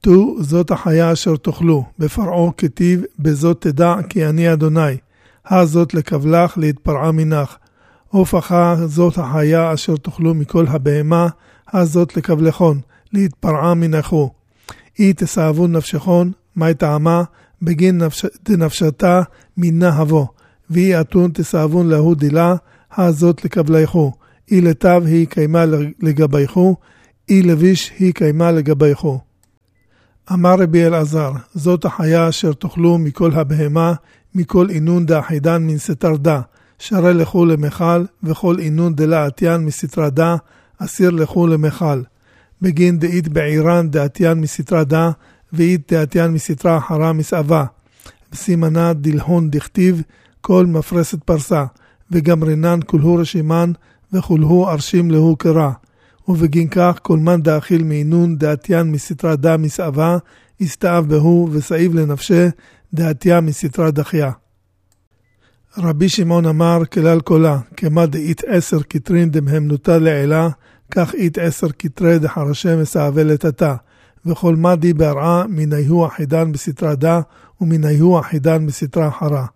תו זאת החיה אשר תאכלו, בפרעו כתיב, בזאת תדע כי אני אדוני. הזאת לקבלך להתפרעה מנך. הופכה זאת החיה אשר תאכלו מכל הבהמה, הזאת לקבלכון, להתפרעה מנחו. אי תסעבו נפשכון, מי טעמה, בגין דנפשתה מינה הבו. ואי אתון תסעבון להו דילה, הזאת לקבלייכו. אי לטב היא קיימה לגבייכו, אי לביש היא קיימה לגבייכו. אמר רבי אלעזר, זאת החיה אשר תאכלו מכל הבהמה, מכל אינון דאחידן מן סתר דה, שרה לכו למחל, וכל אינון דלעתיין מסתרה דה, אסיר לכו למחל. בגין דאית בעירן דעתיין מסתרה דה, ואית דעתיין מסתרה אחרה מסעבה. בסימנה דלהון דכתיב, כל מפרסת פרסה, וגם רנן כולהו רשימן, וכולהו ארשים להו קרא. ובגין כך כל מן דאכיל מאינון דעתיין מסתרה דה מסעבה, הסתאב בהו וסעיב לנפשה דעתיה מסתרה דחיה. רבי שמעון אמר כלל קולה, כמה דאית 10 קטרין דמהמנותה לעילה, כך אית 10 קטרי דחרשה מסעבה לטאטה, וכל מדי בהרעה מניהו החידן בסתרה דה, ומניהו החידן בסתרה אחרה.